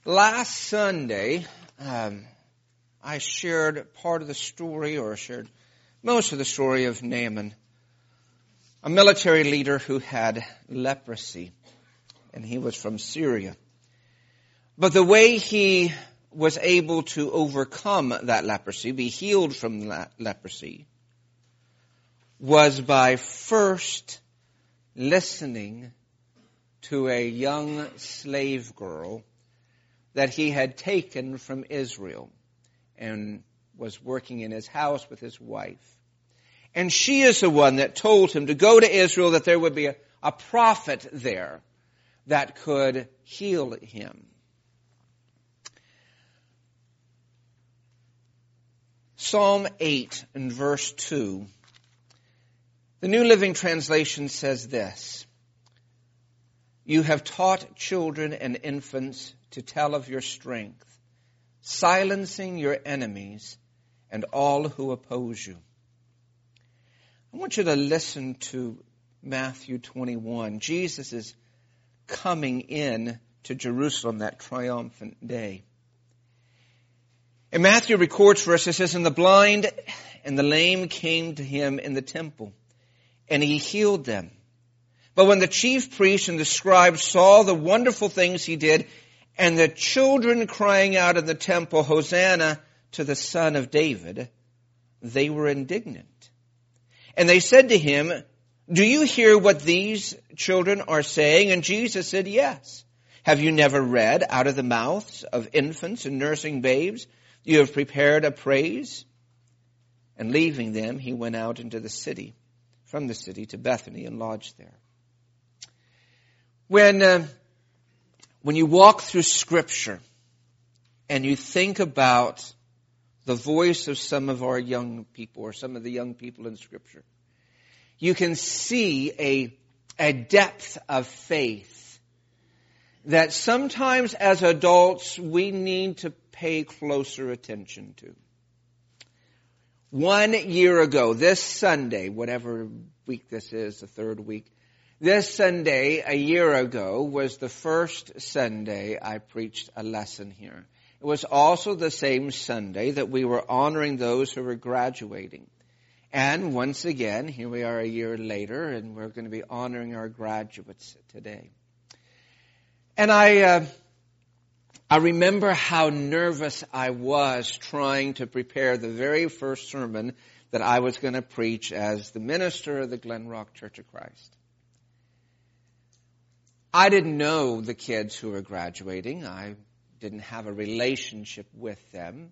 Last Sunday, I shared part of the story, or shared most of the story of Naaman, a military leader who had leprosy, and he was from Syria. But the way he was able to overcome that leprosy, be healed from that leprosy, was by first listening to a young slave girl that he had taken from Israel and was working in his house with his wife. And she is the one that told him to go to Israel, that there would be a prophet there that could heal him. Psalm 8 and verse 2, the New Living Translation says this: "You have taught children and infants to tell of your strength, silencing your enemies and all who oppose you." I want you to listen to Matthew 21. Jesus is coming in to Jerusalem that triumphant day. And Matthew records for us, it says, "And the blind and the lame came to him in the temple, and he healed them. But when the chief priests and the scribes saw the wonderful things he did, and the children crying out in the temple, 'Hosanna to the Son of David,' they were indignant. And they said to him, 'Do you hear what these children are saying?' And Jesus said, 'Yes. Have you never read, out of the mouths of infants and nursing babes, you have prepared a praise?' And leaving them, he went out into the city, from the city to Bethany, and lodged there." When you walk through Scripture and you think about the voice of some of our young people, or some of the young people in Scripture, you can see a depth of faith that sometimes as adults we need to pay closer attention to. 1 year ago, this Sunday, whatever week this is, the third week, this Sunday, a year ago, was the first Sunday I preached a lesson here. It was also the same Sunday that we were honoring those who were graduating. And once again, here we are a year later, and we're going to be honoring our graduates today. And I remember how nervous I was trying to prepare the very first sermon that I was going to preach as the minister of the Glen Rock Church of Christ. I didn't know the kids who were graduating. I didn't have a relationship with them.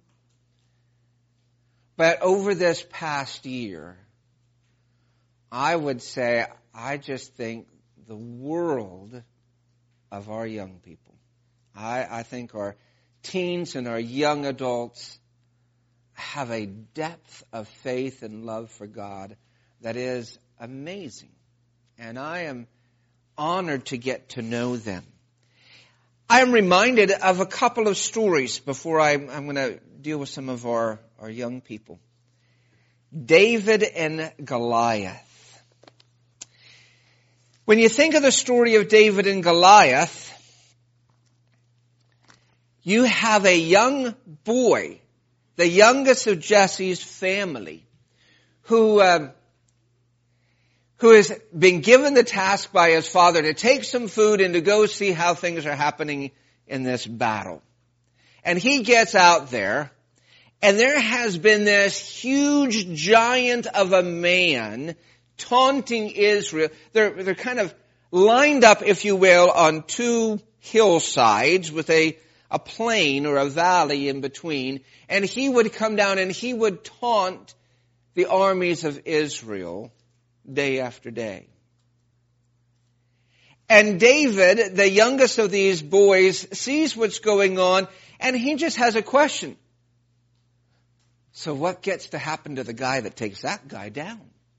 But over this past year, I would say I just think the world of our young people. I think our teens and our young adults have a depth of faith and love for God that is amazing. And I am honored to get to know them. I am reminded of a couple of stories before I'm going to deal with some of our young people. David and Goliath. When you think of the story of David and Goliath, you have a young boy, the youngest of Jesse's family, who has been given the task by his father to take some food and to go see how things are happening in this battle. And he gets out there, and there has been this huge giant of a man taunting Israel. They're kind of lined up, if you will, on two hillsides with a plain or a valley in between. And he would come down and he would taunt the armies of Israel day after day. And David, the youngest of these boys, sees what's going on, and he just has a question. So what gets to happen to the guy that takes that guy down?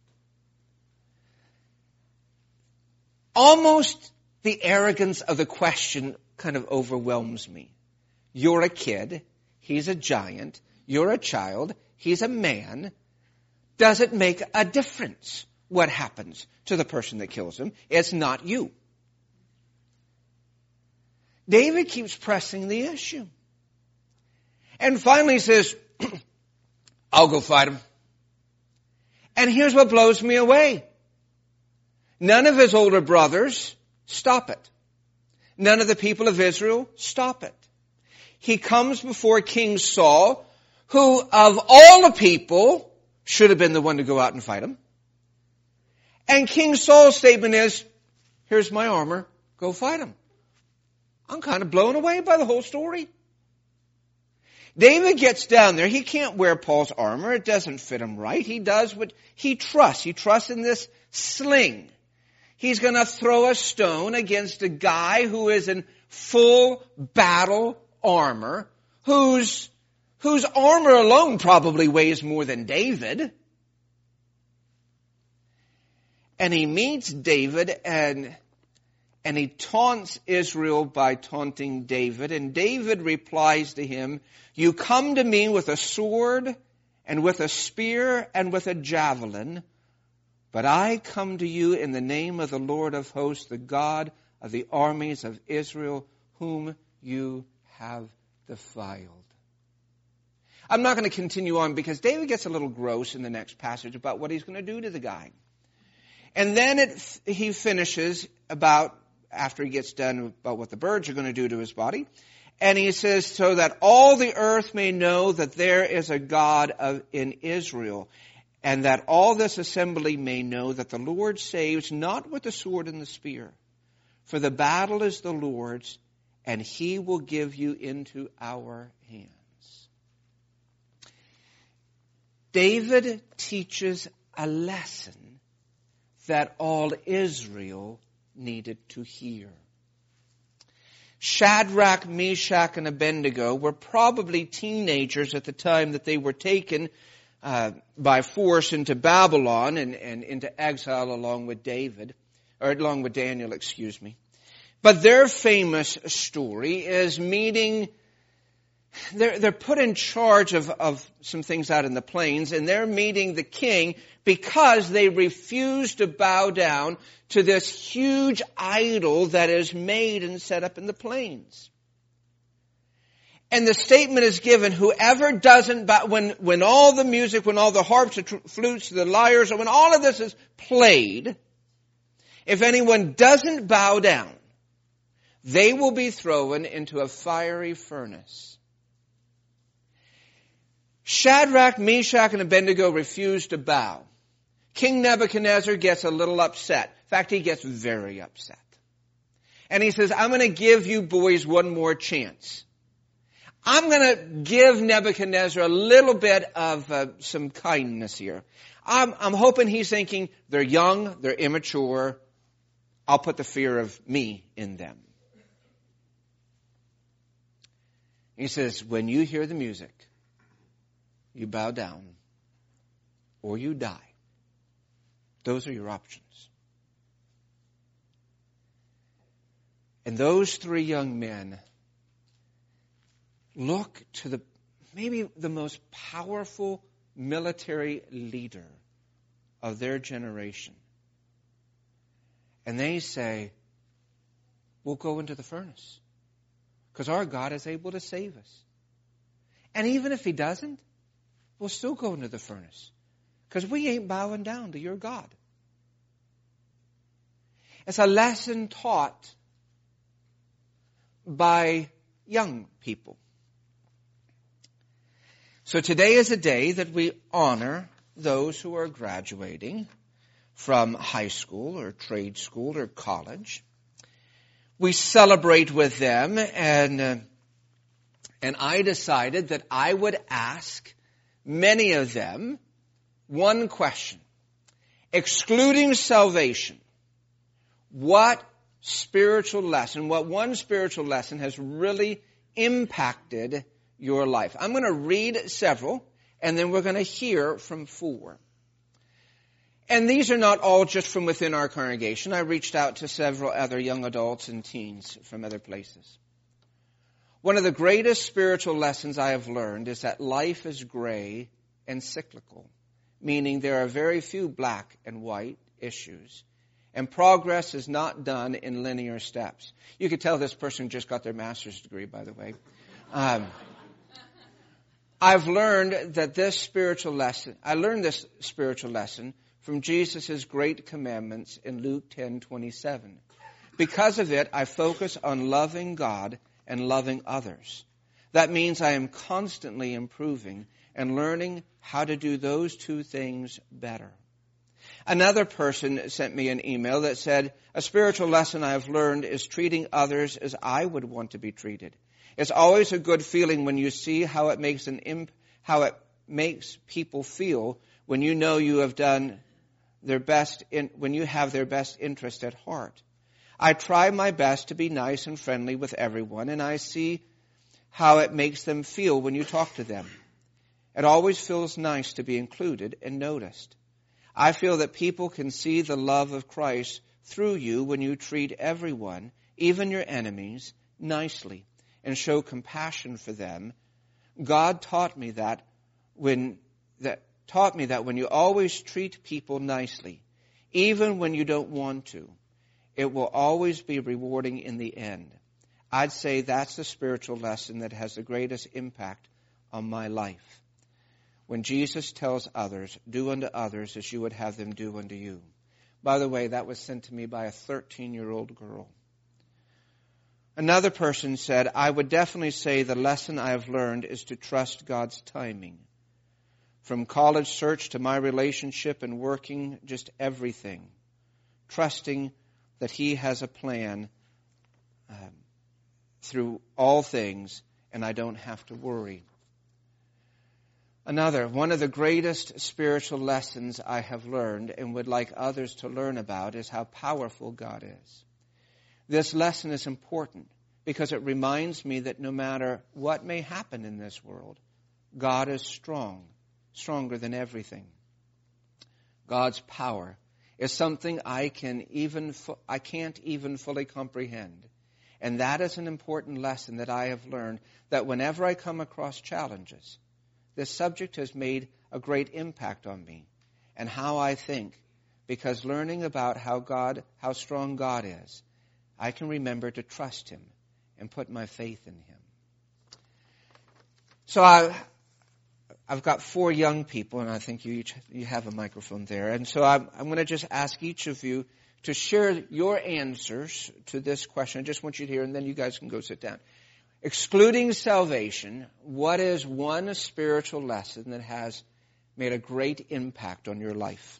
Almost the arrogance of the question kind of overwhelms me. You're a kid, he's a giant, you're a child, he's a man. Does it make a difference what happens to the person that kills him? It's not you. David keeps pressing the issue. And finally says, I'll go fight him. And here's what blows me away. None of his older brothers stop it. None of the people of Israel stop it. He comes before King Saul, who of all the people should have been the one to go out and fight him. And King Saul's statement is, here's my armor, go fight him. I'm kind of blown away by the whole story. David gets down there. He can't wear Paul's armor. It doesn't fit him right. He does what he trusts. He trusts in this sling. He's going to throw a stone against a guy who is in full battle armor, whose armor alone probably weighs more than David. And he meets David and he taunts Israel by taunting David. And David replies to him, you come to me with a sword and with a spear and with a javelin, but I come to you in the name of the Lord of hosts, the God of the armies of Israel, whom you have defiled. I'm not going to continue on because David gets a little gross in the next passage about what he's going to do to the guy. And then he finishes after he gets done about what the birds are going to do to his body. And he says, so that all the earth may know that there is a God in Israel, and that all this assembly may know that the Lord saves not with the sword and the spear. For the battle is the Lord's, and he will give you into our hands. David teaches a lesson that all Israel needed to hear. Shadrach, Meshach, and Abednego were probably teenagers at the time that they were taken by force into Babylon and into exile along with Daniel, But their famous story is meeting, they're put in charge of some things out in the plains, and they're meeting the king because they refuse to bow down to this huge idol that is made and set up in the plains. And the statement is given, whoever doesn't bow, when all the music, when all the harps, the flutes, the lyres, when all of this is played, if anyone doesn't bow down, they will be thrown into a fiery furnace. Shadrach, Meshach, and Abednego refuse to bow. King Nebuchadnezzar gets a little upset. In fact, he gets very upset. And he says, I'm going to give you boys one more chance. I'm going to give Nebuchadnezzar a little bit of some kindness here. I'm hoping he's thinking, they're young, they're immature. I'll put the fear of me in them. He says, when you hear the music, you bow down or you die. Those are your options. And those three young men look to maybe the most powerful military leader of their generation. And they say, we'll go into the furnace because our God is able to save us. And even if he doesn't, we'll still go into the furnace because we ain't bowing down to your God. It's a lesson taught by young people. So today is a day that we honor those who are graduating from high school or trade school or college. We celebrate with them, and I decided that I would ask many of them one question. Excluding salvation, what one spiritual lesson has really impacted your life? I'm going to read several, and then we're going to hear from 4. And these are not all just from within our congregation. I reached out to several other young adults and teens from other places. One of the greatest spiritual lessons I have learned is that life is gray and cyclical, meaning there are very few black and white issues, And progress is not done in linear steps. You could tell this person just got their master's degree, by the way. I've learned this spiritual lesson from Jesus' great commandments in Luke 10:27. Because of it, I focus on loving God and loving others. That means I am constantly improving and learning how to do those two things better. Another person sent me an email that said, a spiritual lesson I have learned is treating others as I would want to be treated. It's always a good feeling when you see how it makes people feel when you know you have done their best when you have their best interest at heart. I try my best to be nice and friendly with everyone, and I see how it makes them feel when you talk to them. It always feels nice to be included and noticed. I feel that people can see the love of Christ through you when you treat everyone, even your enemies, nicely and show compassion for them. God taught me that when you always treat people nicely, even when you don't want to, it will always be rewarding in the end. I'd say that's the spiritual lesson that has the greatest impact on my life. When Jesus tells others, do unto others as you would have them do unto you. By the way, that was sent to me by a 13-year-old girl. Another person said, I would definitely say the lesson I have learned is to trust God's timing. From college search to my relationship and working, just everything. Trusting that He has a plan through all things, and I don't have to worry. One of the greatest spiritual lessons I have learned and would like others to learn about is how powerful God is. This lesson is important because it reminds me that no matter what may happen in this world, God is strong, stronger than everything. God's power is something I can't even fully comprehend. And that is an important lesson that I have learned, that whenever I come across challenges, this subject has made a great impact on me and how I think, because learning about how strong God is, I can remember to trust Him and put my faith in Him. So I've got 4 young people, and I think you have a microphone there. And so I'm going to just ask each of you to share your answers to this question. I just want you to hear, and then you guys can go sit down. Excluding salvation, what is one spiritual lesson that has made a great impact on your life?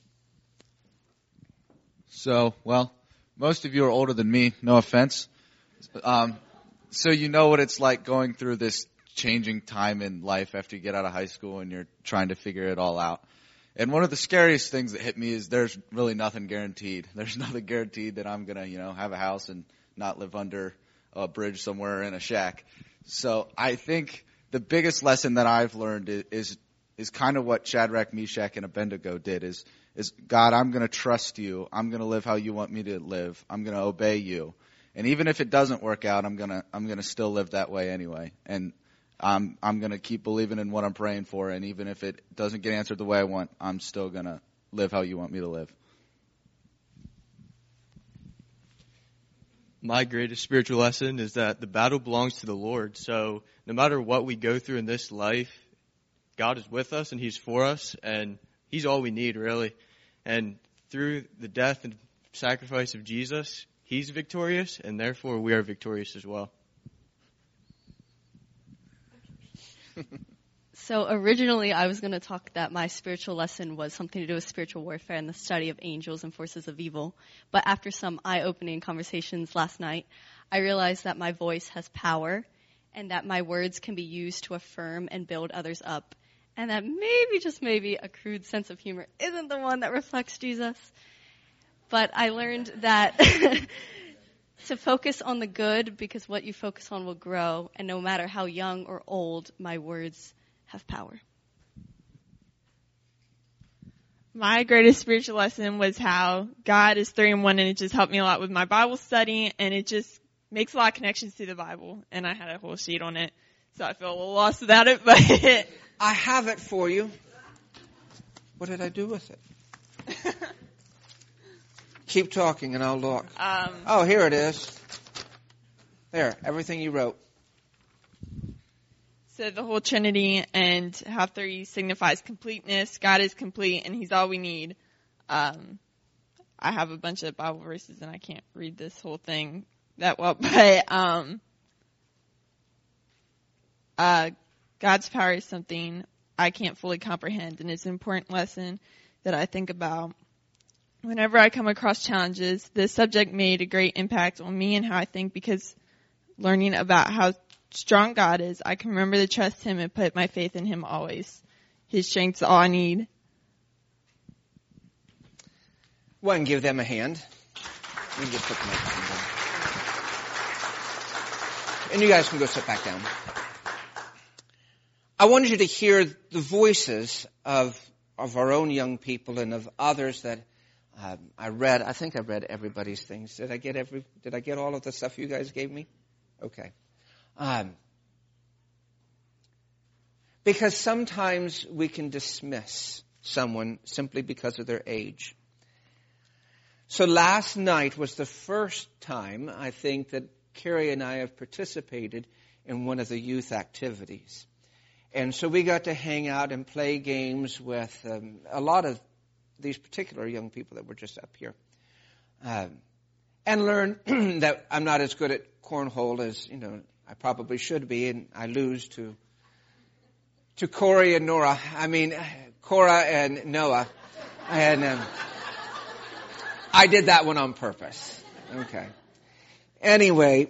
So, most of you are older than me, no offense. So you know what it's like going through this changing time in life after you get out of high school and you're trying to figure it all out. And one of the scariest things that hit me is there's really nothing guaranteed. There's nothing guaranteed that I'm going to, have a house and not live under a bridge somewhere in a shack. So I think the biggest lesson that I've learned is kind of what Shadrach, Meshach, and Abednego did is God, I'm going to trust you. I'm going to live how you want me to live. I'm going to obey you. And even if it doesn't work out, I'm going to still live that way anyway. And I'm going to keep believing in what I'm praying for. And even if it doesn't get answered the way I want, I'm still going to live how you want me to live. My greatest spiritual lesson is that the battle belongs to the Lord. So no matter what we go through in this life, God is with us and He's for us, and He's all we need, really. And through the death and sacrifice of Jesus, He's victorious, and therefore we are victorious as well. So originally I was going to talk that my spiritual lesson was something to do with spiritual warfare and the study of angels and forces of evil. But after some eye-opening conversations last night, I realized that my voice has power and that my words can be used to affirm and build others up. And that maybe, just maybe, a crude sense of humor isn't the one that reflects Jesus. But I learned that to focus on the good, because what you focus on will grow. And no matter how young or old, my words have power. My greatest spiritual lesson was how God is 3 in 1, and it just helped me a lot with my Bible study, and it just makes a lot of connections to the Bible. And I had a whole sheet on it, so I feel a little lost without it, but I have it for you. What did I do with it? Keep talking and I'll look. Oh, here it is. There, everything you wrote. So the whole Trinity and how three signifies completeness. God is complete and he's all we need. I have a bunch of Bible verses and I can't read this whole thing that well, but God's power is something I can't fully comprehend, and it's an important lesson that I think about. Whenever I come across challenges, this subject made a great impact on me and how I think, because learning about how strong God is, I can remember to trust him and put my faith in him always. His strength's all I need. Well, and give them a hand. You can just put the microphone down. And you guys can go sit back down. I wanted you to hear the voices of our own young people and of others that I read. I think I read everybody's things. Did I get all of the stuff you guys gave me? Okay. Because sometimes we can dismiss someone simply because of their age. So last night was the first time, I think, that Carrie and I have participated in one of the youth activities. And so we got to hang out and play games with a lot of these particular young people that were just up here. And learn that I'm not as good at cornhole as, I probably should be, and I lose to Corey and Nora. Cora and Noah. And I did that one on purpose. Okay. Anyway,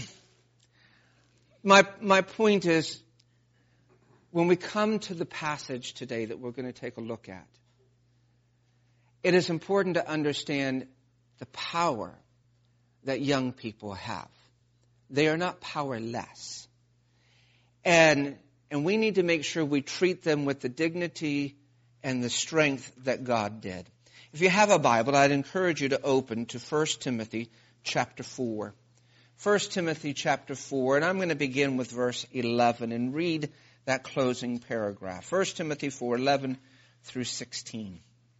my point is, when we come to the passage today that we're going to take a look at, it is important to understand the power that young people have. They are not powerless. And we need to make sure we treat them with the dignity and the strength that God did. If you have a Bible, I'd encourage you to open to 1 Timothy chapter 4. 1 Timothy chapter 4, and I'm going to begin with verse 11 and read that closing paragraph. 1 Timothy 4:11 through 16.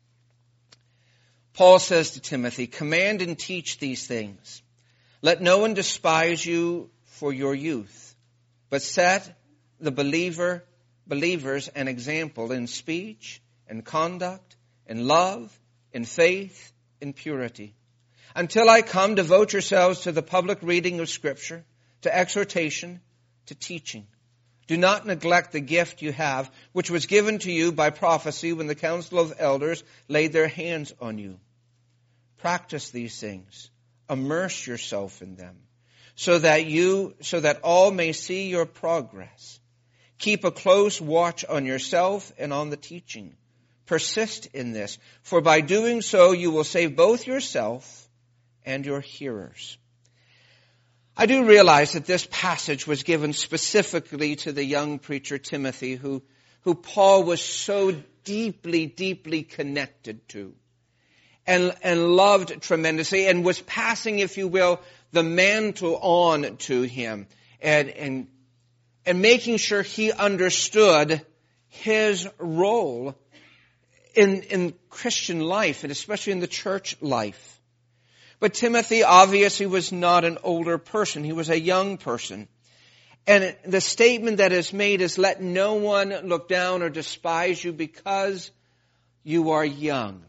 Paul says to Timothy, "Command and teach these things. Let no one despise you for your youth, but set the believers an example in speech, in conduct, in love, in faith, in purity. Until I come, devote yourselves to the public reading of Scripture, to exhortation, to teaching. Do not neglect the gift you have, which was given to you by prophecy when the council of elders laid their hands on you. Practice these things. Immerse yourself in them, so that all may see your progress. Keep a close watch on yourself and on the teaching. Persist in this, for by doing so you will save both yourself and your hearers." I do realize that this passage was given specifically to the young preacher Timothy, who Paul was so deeply, deeply connected to and loved tremendously, and was passing, if you will, the mantle on to him and making sure he understood his role in Christian life, and especially in the church life. But Timothy obviously was not an older person. He was a young person. And the statement that is made is, let no one look down or despise you because you are young.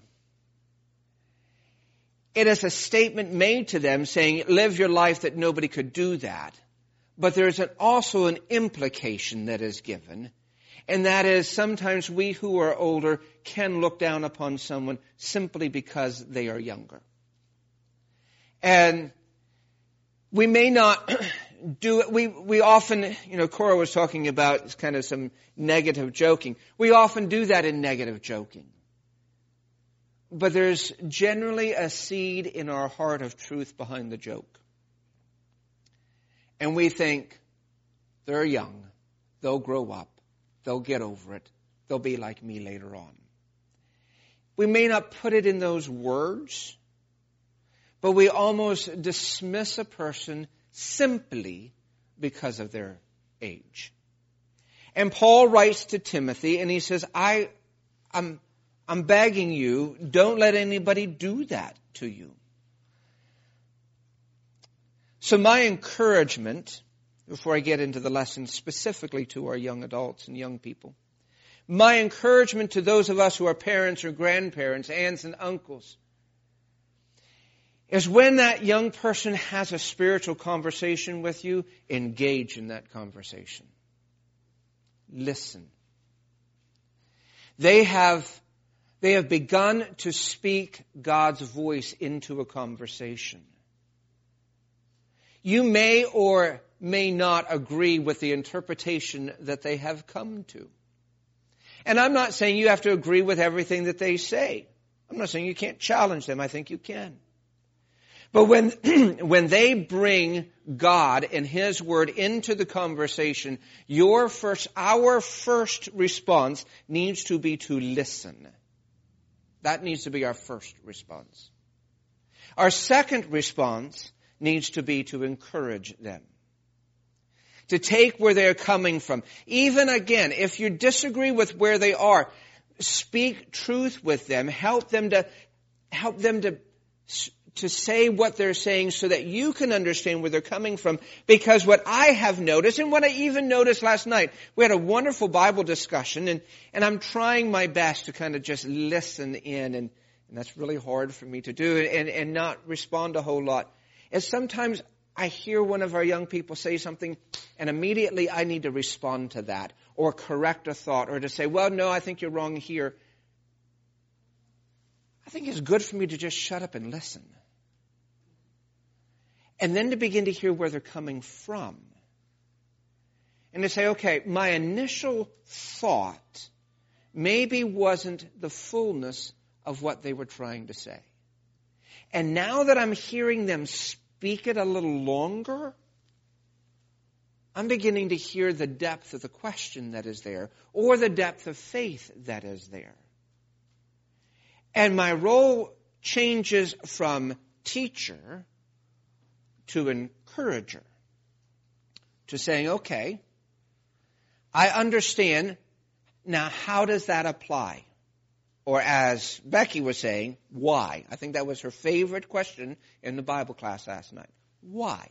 It is a statement made to them saying, live your life that nobody could do that. But there's also an implication that is given. And that is, sometimes we who are older can look down upon someone simply because they are younger. And we may not do it. We often, Cora was talking about kind of some negative joking. We often do that in negative joking. But there's generally a seed in our heart of truth behind the joke. And we think, they're young. They'll grow up. They'll get over it. They'll be like me later on. We may not put it in those words, but we almost dismiss a person simply because of their age. And Paul writes to Timothy and he says, I'm begging you, don't let anybody do that to you. So my encouragement, before I get into the lesson specifically to our young adults and young people, my encouragement to those of us who are parents or grandparents, aunts and uncles, is when that young person has a spiritual conversation with you, engage in that conversation. Listen. They have begun to speak God's voice into a conversation. You may or may not agree with the interpretation that they have come to. And I'm not saying you have to agree with everything that they say. I'm not saying you can't challenge them. I think you can. But when they bring God and His Word into the conversation, our first response needs to be to listen. That needs to be our first response. Our second response needs to be to encourage them. To take where they're coming from. Even again, if you disagree with where they are, speak truth with them. Help them to say what they're saying so that you can understand where they're coming from. Because what I have noticed, and what I even noticed last night, we had a wonderful Bible discussion, and I'm trying my best to kind of just listen in, and that's really hard for me to do, and not respond a whole lot. And sometimes I hear one of our young people say something, and immediately I need to respond to that, or correct a thought, or to say, well, no, I think you're wrong here. I think it's good for me to just shut up and listen. And then to begin to hear where they're coming from. And to say, okay, my initial thought maybe wasn't the fullness of what they were trying to say. And now that I'm hearing them speak it a little longer, I'm beginning to hear the depth of the question that is there, or the depth of faith that is there. And my role changes from teacher to encourager, to saying, okay, I understand, now how does that apply? Or as Becky was saying, why? I think that was her favorite question in the Bible class last night. Why?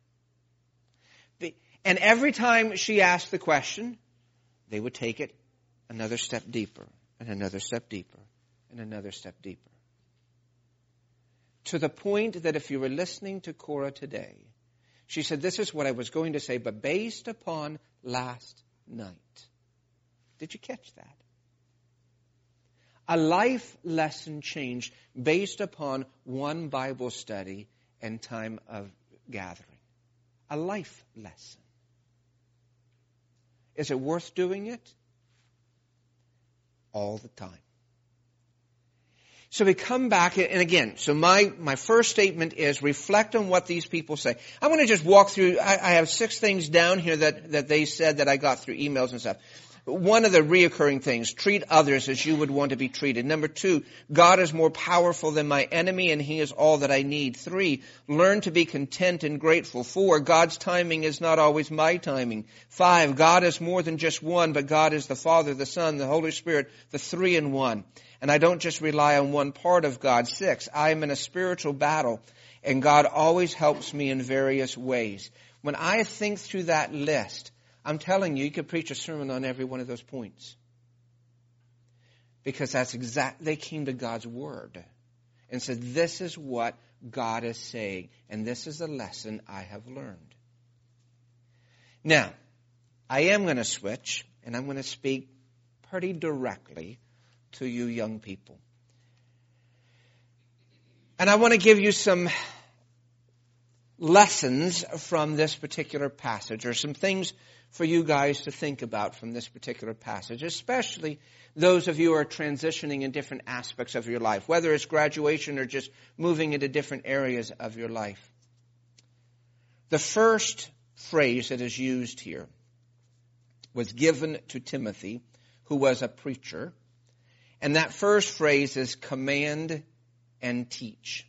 And every time she asked the question, they would take it another step deeper, and another step deeper, and another step deeper. To the point that if you were listening to Cora today, she said, this is what I was going to say, but based upon last night. Did you catch that? A life lesson changed based upon one Bible study and time of gathering. A life lesson. Is it worth doing it? All the time. So we come back, and again, so my first statement is reflect on what these people say. I want to just walk through, I have 6 things down here that they said that I got through emails and stuff. One of the reoccurring things, treat others as you would want to be treated. Number 2, God is more powerful than my enemy and He is all that I need. 3, learn to be content and grateful. 4, God's timing is not always my timing. 5, God is more than just one, but God is the Father, the Son, the Holy Spirit, the 3 in 1. And I don't just rely on one part of God. 6, I am in a spiritual battle and God always helps me in various ways. When I think through that list, I'm telling you, you could preach a sermon on every one of those points. Because they came to God's Word and said, this is what God is saying, and this is the lesson I have learned. Now, I am going to switch, and I'm going to speak pretty directly to you young people. And I want to give you some lessons from this particular passage, or some things for you guys to think about from this particular passage, especially those of you who are transitioning in different aspects of your life, whether it's graduation or just moving into different areas of your life. The first phrase that is used here was given to Timothy, who was a preacher, and that first phrase is command and teach.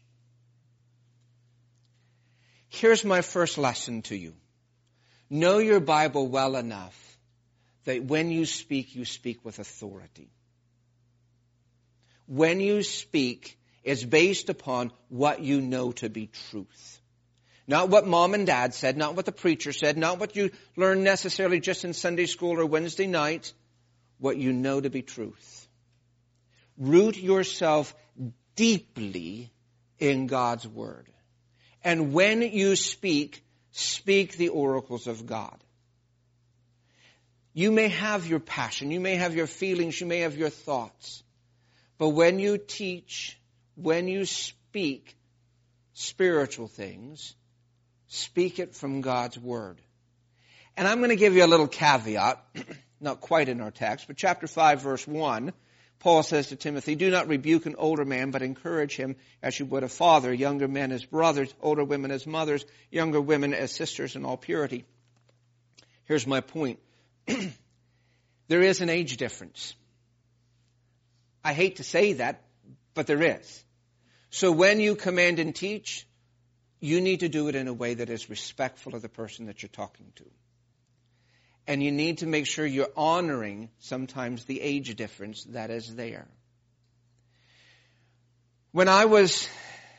Here's my first lesson to you. Know your Bible well enough that when you speak with authority. When you speak, it's based upon what you know to be truth. Not what mom and dad said, not what the preacher said, not what you learn necessarily just in Sunday school or Wednesday night, what you know to be truth. Root yourself deeply in God's Word. And when you speak, speak the oracles of God. You may have your passion, you may have your feelings, you may have your thoughts. But when you teach, when you speak spiritual things, speak it from God's Word. And I'm going to give you a little caveat, not quite in our text, but chapter 5, verse 1, Paul says to Timothy, do not rebuke an older man, but encourage him as you would a father, younger men as brothers, older women as mothers, younger women as sisters in all purity. Here's my point. There is an age difference. I hate to say that, but there is. So when you command and teach, you need to do it in a way that is respectful of the person that you're talking to. And you need to make sure you're honoring sometimes the age difference that is there. When I was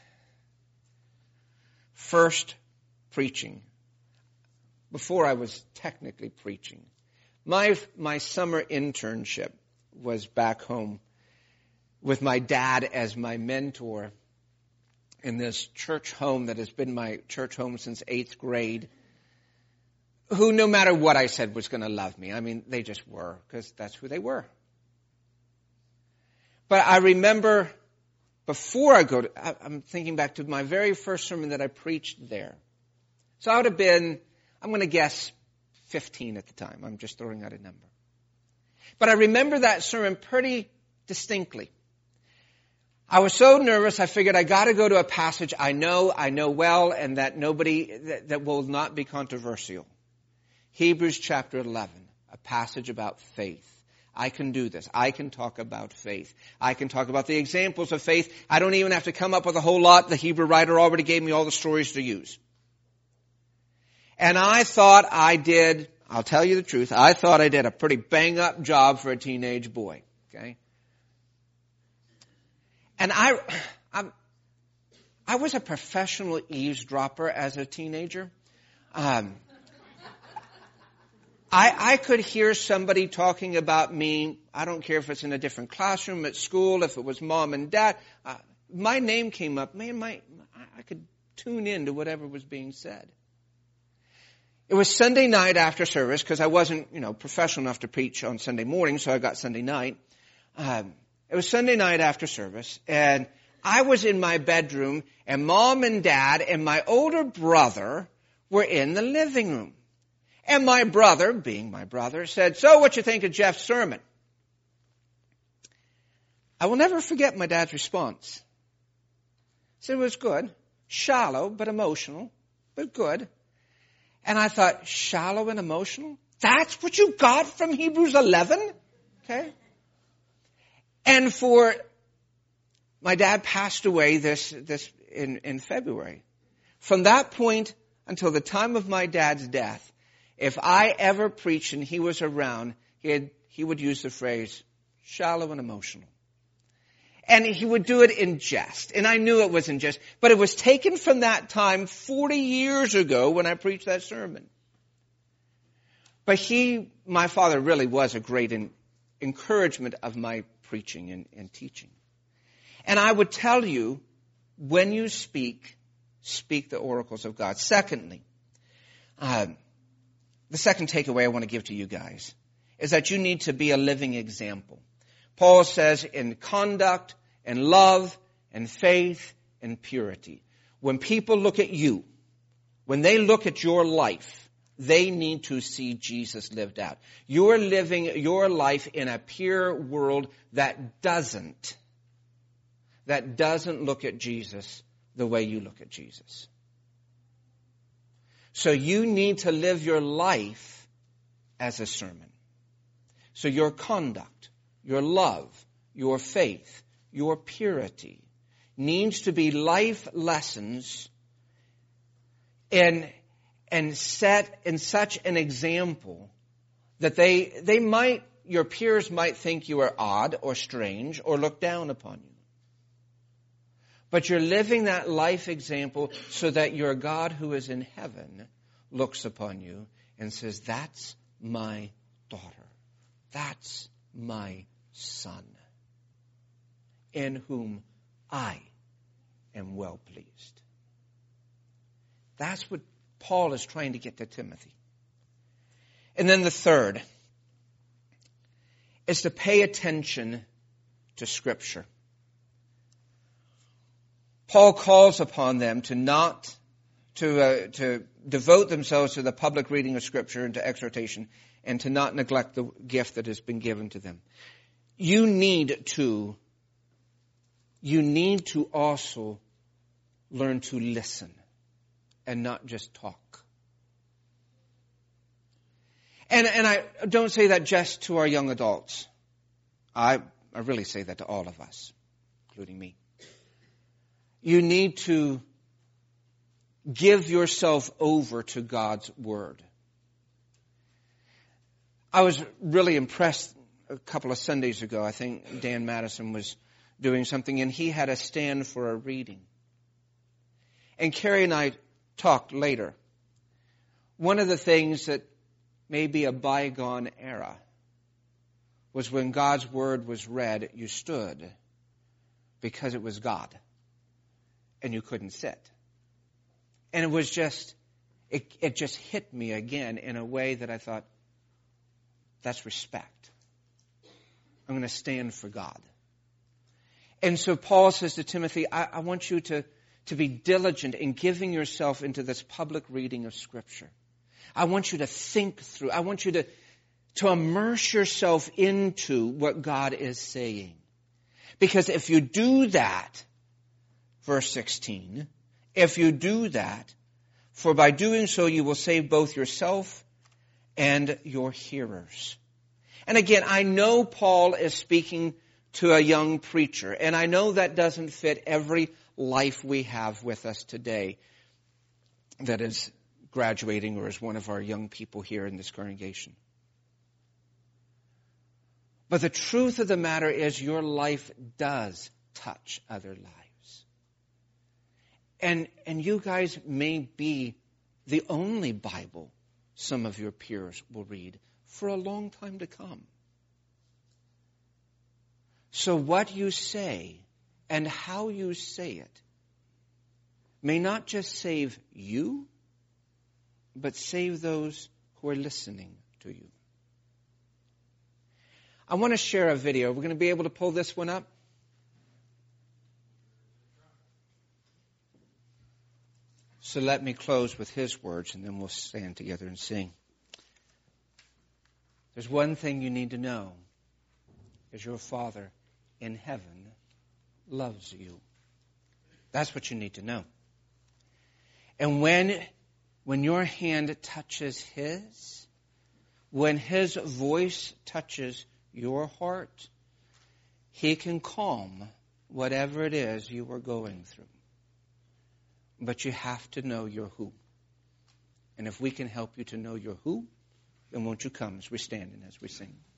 first preaching, before I was technically preaching, my summer internship was back home with my dad as my mentor in this church home that has been my church home since 8th grade, who no matter what I said was going to love me. I mean, they just were, because that's who they were. But I remember before I'm thinking back to my very first sermon that I preached there. So I would have been, I'm going to guess 15 at the time. I'm just throwing out a number. But I remember that sermon pretty distinctly. I was so nervous, I figured I got to go to a passage I know well, and that that will not be controversial. Hebrews chapter 11, a passage about faith. I can do this. I can talk about faith. I can talk about the examples of faith. I don't even have to come up with a whole lot. The Hebrew writer already gave me all the stories to use. And I thought I'll tell you the truth, I thought I did a pretty bang-up job for a teenage boy. Okay? And I was a professional eavesdropper as a teenager. I could hear somebody talking about me. I don't care if it's in a different classroom, at school, if it was mom and dad. My name came up. Man, I could tune in to whatever was being said. It was Sunday night after service, because I wasn't, professional enough to preach on Sunday morning, so I got Sunday night. It was Sunday night after service, and I was in my bedroom, and mom and dad and my older brother were in the living room. And my brother, being my brother, said, so what you think of Jeff's sermon? I will never forget my dad's response. He said it was good, shallow but emotional, but good. And I thought, shallow and emotional? That's what you got from Hebrews 11? Okay. And my dad passed away in February. From that point until the time of my dad's death, if I ever preached and he was around, he would use the phrase, shallow and emotional. And he would do it in jest. And I knew it was in jest. But it was taken from that time 40 years ago when I preached that sermon. But my father really was a great encouragement of my preaching and teaching. And I would tell you, when you speak the oracles of God. Secondly, the second takeaway I want to give to you guys is that you need to be a living example. Paul says in conduct and love and faith and purity. When people look at you, when they look at your life, they need to see Jesus lived out. You're living your life in a pure world that doesn't look at Jesus the way you look at Jesus. So you need to live your life as a sermon. So your conduct, your love, your faith, your purity needs to be life lessons and set in such an example that your peers might think you are odd or strange or look down upon you. But you're living that life example so that your God who is in heaven looks upon you and says, that's my daughter. That's my son, in whom I am well pleased. That's what Paul is trying to get to Timothy. And then the third is to pay attention to Scripture. Paul calls upon them to devote themselves to the public reading of Scripture and to exhortation, and to not neglect the gift that has been given to them. You need to also learn to listen and not just talk. And I don't say that just to our young adults. I really say that to all of us, including me. You need to give yourself over to God's Word. I was really impressed a couple of Sundays ago. I think Dan Madison was doing something, and he had a stand for a reading. And Carrie and I talked later. One of the things that may be a bygone era was when God's Word was read, you stood because it was God, and you couldn't sit. And it was just, it just hit me again in a way that I thought, that's respect. I'm going to stand for God. And so Paul says to Timothy, I want you to be diligent in giving yourself into this public reading of Scripture. I want you to think through. I want you to immerse yourself into what God is saying. Because if you do that, verse 16, if you do that, for by doing so you will save both yourself and your hearers. And again, I know Paul is speaking to a young preacher, and I know that doesn't fit every life we have with us today that is graduating or is one of our young people here in this congregation. But the truth of the matter is your life does touch other lives. And you guys may be the only Bible some of your peers will read for a long time to come. So what you say and how you say it may not just save you, but save those who are listening to you. I want to share a video. We're going to be able to pull this one up. So let me close with his words, and then we'll stand together and sing. There's one thing you need to know, is your Father in heaven loves you. That's what you need to know. And when your hand touches His, when His voice touches your heart, He can calm whatever it is you are going through. But you have to know your who. And if we can help you to know your who, then won't you come as we stand and as we sing.